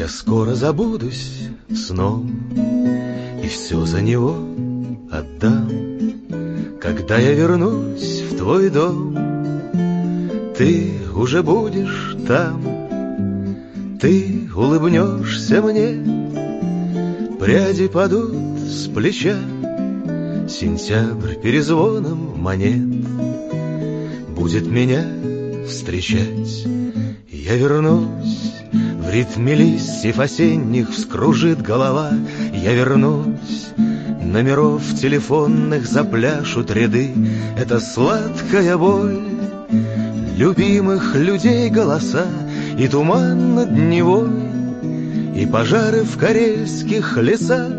Я скоро забудусь сном и все за него отдам. Когда я вернусь в твой дом, ты уже будешь там. Ты улыбнешься мне, пряди падут с плеча, сентябрь перезвоном монет будет меня встречать. Я вернусь, в ритме листьев осенних вскружит голова. Я вернусь, номеров телефонных запляшут ряды. Это сладкая боль любимых людей голоса, и туман над Невой, и пожары в карельских лесах.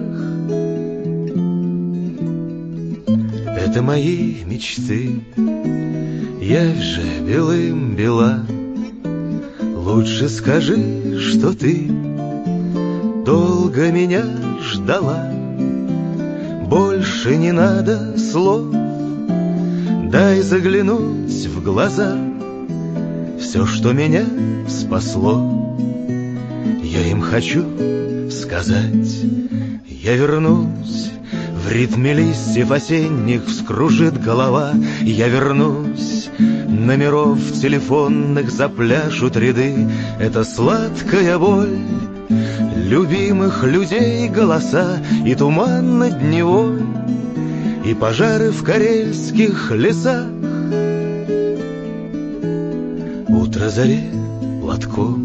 Это мои мечты, явь же белым бела. Лучше скажи, что ты долго меня ждала. Больше не надо слов, дай заглянуть в глаза. Все, что меня спасло, я им хочу сказать. Я вернусь, в ритме листьев осенних вскружит голова. Я вернусь, номеров телефонных запляшут ряды. Это сладкая боль любимых людей голоса, и туман над Невой, и пожары в карельских лесах. Утро заре платком